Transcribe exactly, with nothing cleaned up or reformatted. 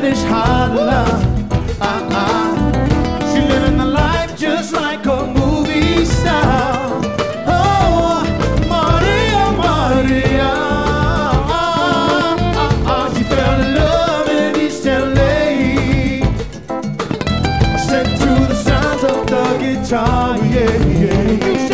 Spanish Harlem. Uh-uh. She living the life just like a movie star. Oh, Maria, Maria. Uh-uh. She fell in love in East L A. Sent through the sounds of the guitar, yeah, yeah, yeah.